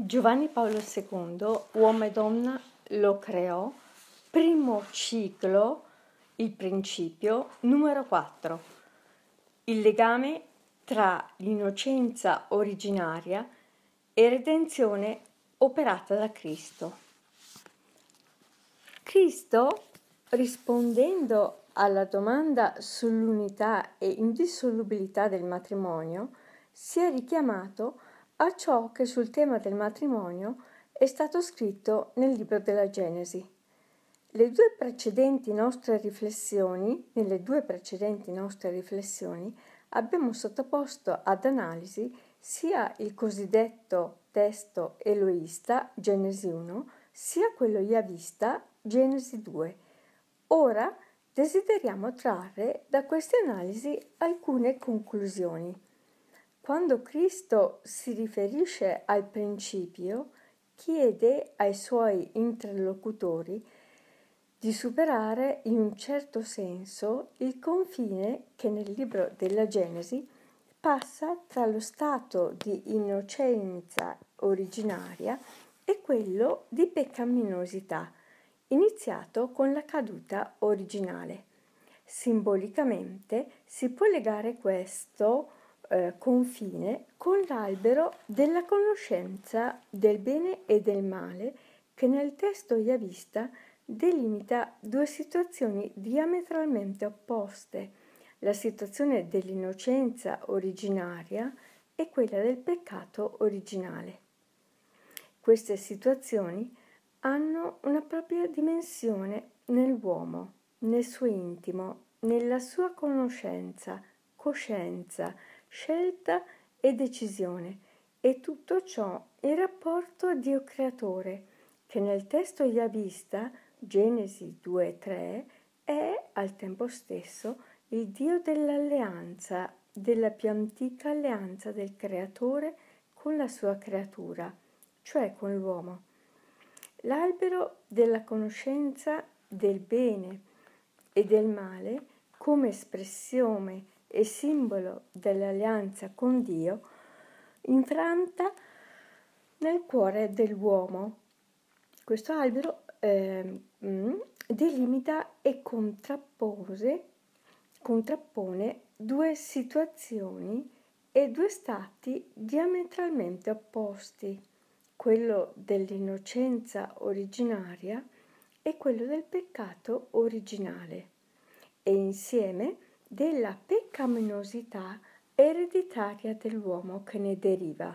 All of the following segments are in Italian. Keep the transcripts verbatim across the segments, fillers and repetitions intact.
Giovanni Paolo secondo, Uomo e donna, lo creò, primo ciclo, il principio, numero quattro. Il legame tra l'innocenza originaria e redenzione operata da Cristo. Cristo, rispondendo alla domanda sull'unità e indissolubilità del matrimonio, si è richiamato a ciò che sul tema del matrimonio è stato scritto nel libro della Genesi. Le due precedenti nostre riflessioni, nelle due precedenti nostre riflessioni abbiamo sottoposto ad analisi sia il cosiddetto testo eloista, Genesi uno, sia quello yavista, Genesi due. Ora desideriamo trarre da queste analisi alcune conclusioni. Quando Cristo si riferisce al principio, chiede ai suoi interlocutori di superare in un certo senso il confine che nel libro della Genesi passa tra lo stato di innocenza originaria e quello di peccaminosità, iniziato con la caduta originale. Simbolicamente si può legare questo eh, confine con l'albero della conoscenza del bene e del male che nel testo yavista delimita due situazioni diametralmente opposte, la situazione dell'innocenza originaria e quella del peccato originale. Queste situazioni hanno una propria dimensione nell'uomo, nel suo intimo, nella sua conoscenza, coscienza, scelta e decisione, e tutto ciò in rapporto a Dio Creatore, che nel testo yavista, Genesi due tre, è al tempo stesso il Dio dell'alleanza, della più antica alleanza del Creatore con la sua creatura, cioè con l'uomo. L'albero della conoscenza del bene e del male, come espressione e simbolo dell'alleanza con Dio, infranta nel cuore dell'uomo. Questo albero eh, delimita e contrappose, contrappone due situazioni e due stati diametralmente opposti, quello dell'innocenza originaria e quello del peccato originale, e insieme della peccaminosità ereditaria dell'uomo che ne deriva.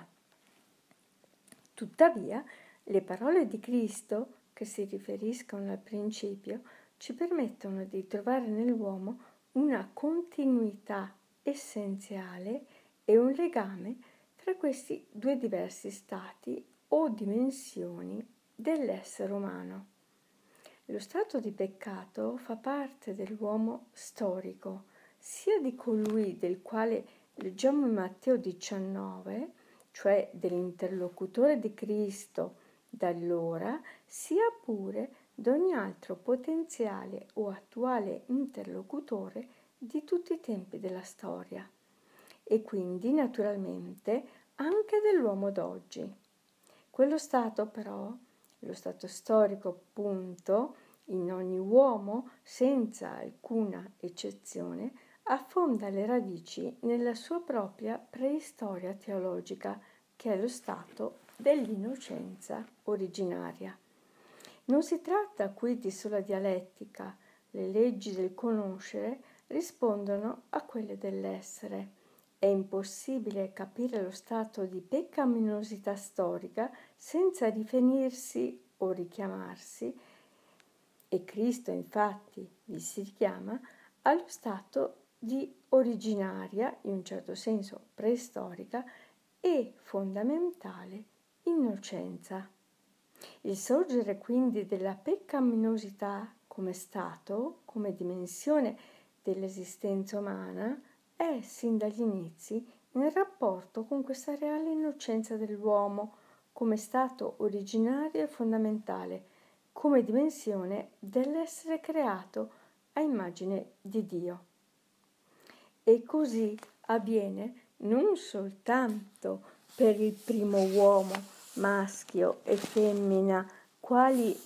Tuttavia, le parole di Cristo, che si riferiscono al principio, ci permettono di trovare nell'uomo una continuità essenziale e un legame tra questi due diversi stati o dimensioni dell'essere umano. Lo stato di peccato fa parte dell'uomo storico, sia di colui del quale leggiamo in Matteo diciannove, cioè dell'interlocutore di Cristo da allora, sia pure di ogni altro potenziale o attuale interlocutore di tutti i tempi della storia, e quindi naturalmente anche dell'uomo d'oggi. Quello stato però, lo stato storico appunto, in ogni uomo, senza alcuna eccezione, affonda le radici nella sua propria preistoria teologica, che è lo stato dell'innocenza originaria. Non si tratta qui di sola dialettica, le leggi del conoscere rispondono a quelle dell'essere. È impossibile capire lo stato di peccaminosità storica senza riferirsi o richiamarsi, e Cristo infatti vi si richiama, allo stato di originaria, in un certo senso preistorica, e fondamentale innocenza. Il sorgere quindi della peccaminosità come stato, come dimensione dell'esistenza umana, è sin dagli inizi in rapporto con questa reale innocenza dell'uomo come stato originario e fondamentale, come dimensione dell'essere creato a immagine di Dio. E così avviene non soltanto per il primo uomo, maschio e femmina quali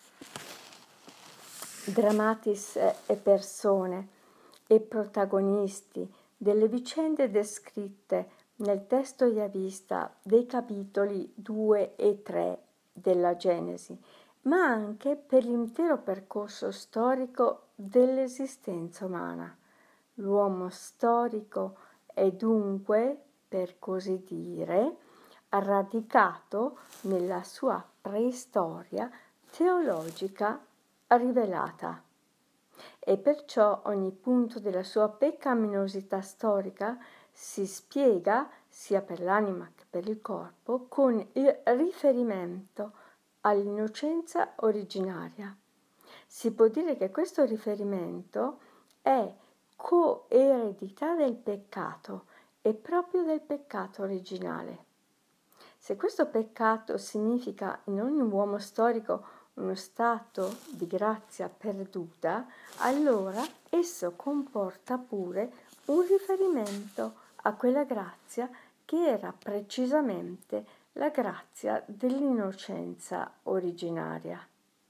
dramatis e persone e protagonisti delle vicende descritte nel testo yavista dei capitoli due e tre della Genesi, ma anche per l'intero percorso storico dell'esistenza umana. L'uomo storico è dunque, per così dire, radicato nella sua preistoria teologica rivelata, e perciò ogni punto della sua peccaminosità storica si spiega, sia per l'anima che per il corpo, con il riferimento all'innocenza originaria. Si può dire che questo riferimento è coeredità del peccato e proprio del peccato originale. Se questo peccato significa in ogni uomo storico uno stato di grazia perduta, allora esso comporta pure un riferimento a quella grazia che era precisamente la grazia dell'innocenza originaria.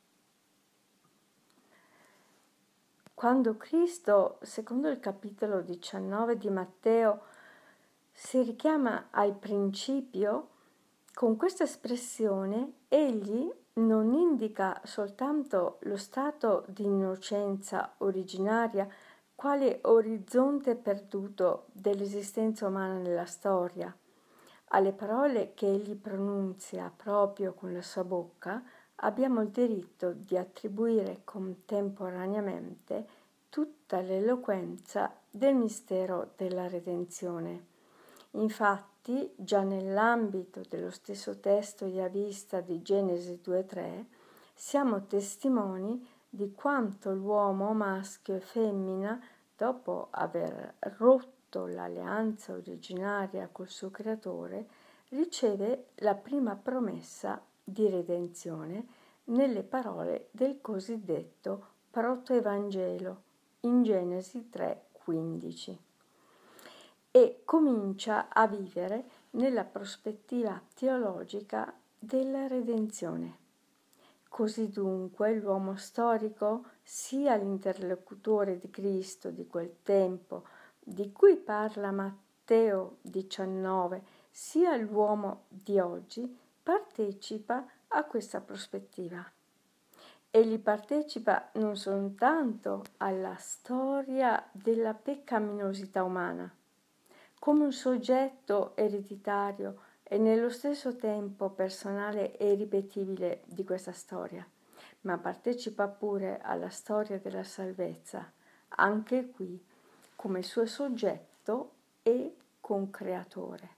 Quando Cristo, secondo il capitolo diciannove di Matteo, si richiama al principio, con questa espressione egli non indica soltanto lo stato di innocenza originaria quale orizzonte perduto dell'esistenza umana nella storia. Alle parole che egli pronunzia proprio con la sua bocca abbiamo il diritto di attribuire contemporaneamente tutta l'eloquenza del mistero della redenzione. Infatti, già nell'ambito dello stesso testo yavista di Genesi due tre, siamo testimoni di quanto l'uomo maschio e femmina, dopo aver rotto l'alleanza originaria col suo creatore, riceve la prima promessa di redenzione nelle parole del cosiddetto protoevangelo in Genesi tre quindici. E comincia a vivere nella prospettiva teologica della redenzione. Così dunque l'uomo storico, sia l'interlocutore di Cristo di quel tempo di cui parla Matteo diciannove, sia l'uomo di oggi, partecipa a questa prospettiva. Egli partecipa non soltanto alla storia della peccaminosità umana, come un soggetto ereditario e nello stesso tempo personale e irripetibile di questa storia, ma partecipa pure alla storia della salvezza, anche qui come suo soggetto e concreatore.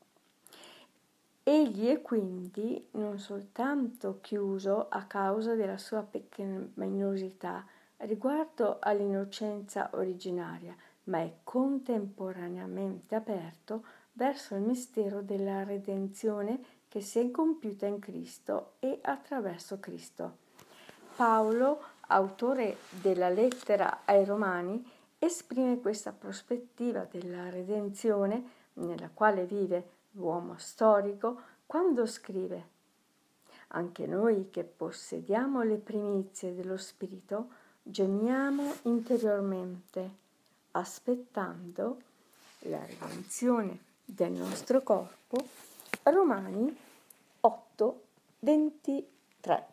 Egli è quindi non soltanto chiuso a causa della sua peccaminosità riguardo all'innocenza originaria, ma è contemporaneamente aperto verso il mistero della redenzione che si è compiuta in Cristo e attraverso Cristo. Paolo, autore della lettera ai Romani, esprime questa prospettiva della redenzione nella quale vive l'uomo storico quando scrive: anche noi che possediamo le primizie dello Spirito gemiamo interiormente, aspettando la redenzione del nostro corpo. Romani otto ventitré.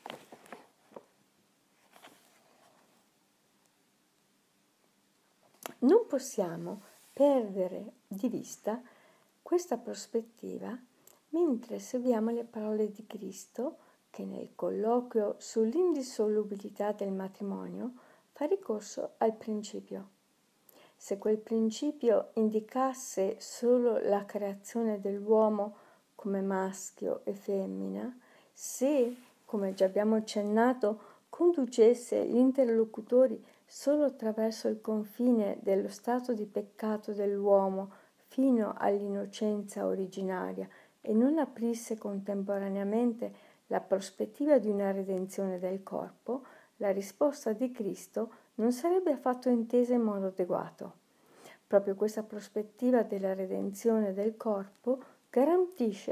Non possiamo perdere di vista questa prospettiva mentre seguiamo le parole di Cristo che nel colloquio sull'indissolubilità del matrimonio fa ricorso al principio. Se quel principio indicasse solo la creazione dell'uomo come maschio e femmina, se, come già abbiamo accennato, conducesse gli interlocutori solo attraverso il confine dello stato di peccato dell'uomo fino all'innocenza originaria e non aprisse contemporaneamente la prospettiva di una redenzione del corpo, la risposta di Cristo non sarebbe affatto intesa in modo adeguato. Proprio questa prospettiva della redenzione del corpo garantisce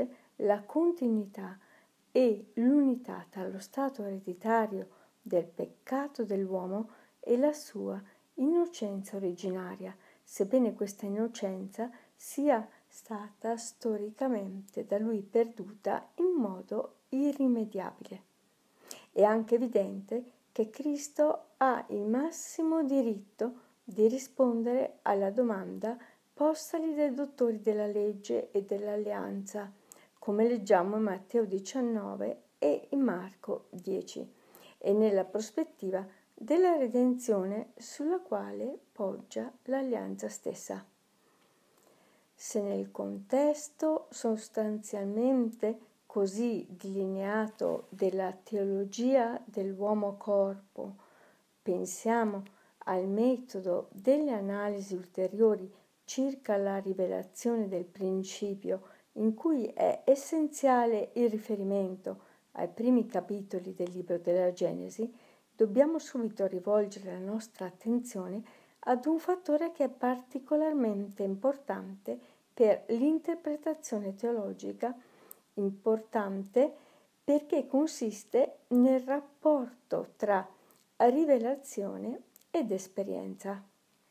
la continuità e l'unità tra lo stato ereditario del peccato dell'uomo e la sua innocenza originaria, sebbene questa innocenza sia stata storicamente da lui perduta in modo irrimediabile. È anche evidente che Cristo ha il massimo diritto di rispondere alla domanda postagli dai dottori della legge e dell'alleanza, come leggiamo in Matteo diciannove e in Marco dieci, e nella prospettiva della redenzione sulla quale poggia l'alleanza stessa. Se nel contesto sostanzialmente così delineato della teologia dell'uomo corpo pensiamo al metodo delle analisi ulteriori circa la rivelazione del principio, in cui è essenziale il riferimento ai primi capitoli del libro della Genesi, dobbiamo subito rivolgere la nostra attenzione ad un fattore che è particolarmente importante per l'interpretazione teologica, importante perché consiste nel rapporto tra rivelazione ed esperienza.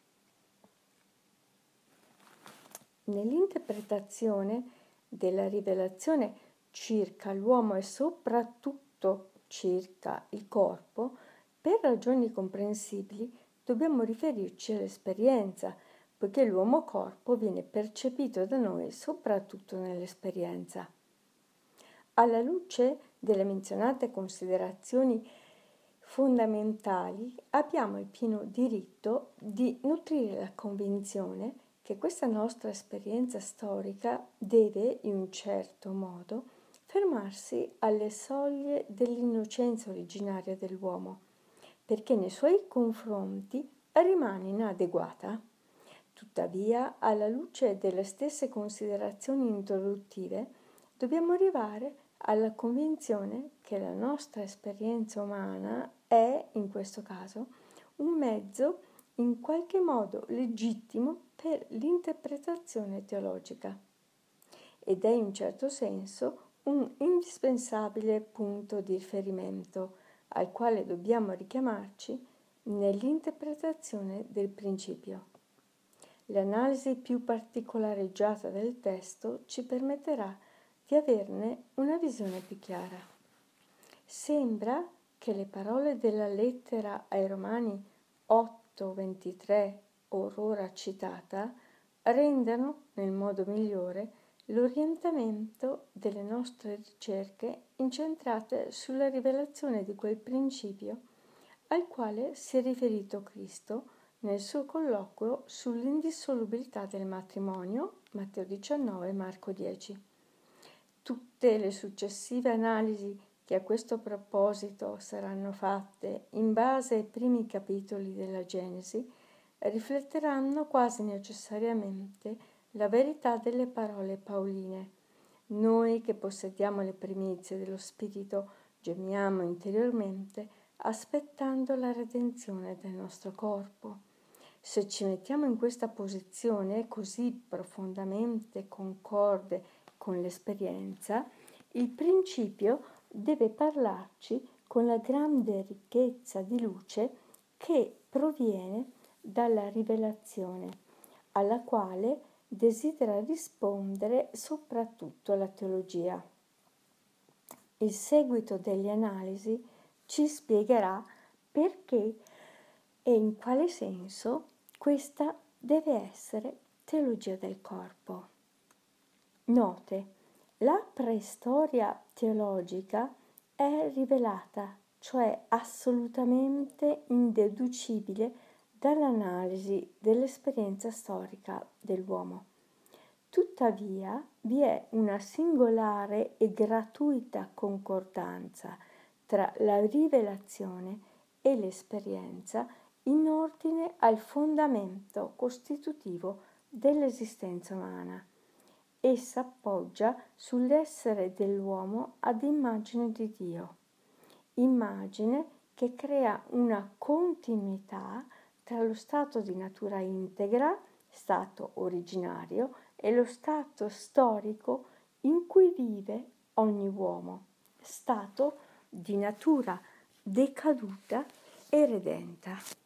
Nell'interpretazione della rivelazione circa l'uomo e soprattutto circa il corpo, per ragioni comprensibili dobbiamo riferirci all'esperienza, poiché l'uomo corpo viene percepito da noi soprattutto nell'esperienza. Alla luce delle menzionate considerazioni fondamentali, abbiamo il pieno diritto di nutrire la convinzione che questa nostra esperienza storica deve, in un certo modo, fermarsi alle soglie dell'innocenza originaria dell'uomo, perché nei suoi confronti rimane inadeguata. Tuttavia, alla luce delle stesse considerazioni introduttive, dobbiamo arrivare alla convinzione che la nostra esperienza umana è, in questo caso, un mezzo in qualche modo legittimo per l'interpretazione teologica ed è in un certo senso un indispensabile punto di riferimento al quale dobbiamo richiamarci nell'interpretazione del principio. L'analisi più particolareggiata del testo ci permetterà di averne una visione più chiara. Sembra che le parole della lettera ai Romani otto ventitré, or ora citata, rendano nel modo migliore l'orientamento delle nostre ricerche incentrate sulla rivelazione di quel principio al quale si è riferito Cristo nel suo colloquio sull'indissolubilità del matrimonio, Matteo diciannove e Marco dieci. Tutte le successive analisi che a questo proposito saranno fatte in base ai primi capitoli della Genesi rifletteranno quasi necessariamente la verità delle parole paoline. Noi che possediamo le primizie dello Spirito gemiamo interiormente aspettando la redenzione del nostro corpo. Se ci mettiamo in questa posizione così profondamente concorde con l'esperienza, il principio deve parlarci con la grande ricchezza di luce che proviene dalla rivelazione, alla quale desidera rispondere soprattutto la teologia. Il seguito delle analisi ci spiegherà perché e in quale senso questa deve essere teologia del corpo. Note, la preistoria teologica è rivelata, cioè assolutamente indeducibile dall'analisi dell'esperienza storica dell'uomo. Tuttavia vi è una singolare e gratuita concordanza tra la rivelazione e l'esperienza in ordine al fondamento costitutivo dell'esistenza umana. Essa appoggia sull'essere dell'uomo ad immagine di Dio, immagine che crea una continuità tra lo stato di natura integra, stato originario, e lo stato storico in cui vive ogni uomo, stato di natura decaduta e redenta.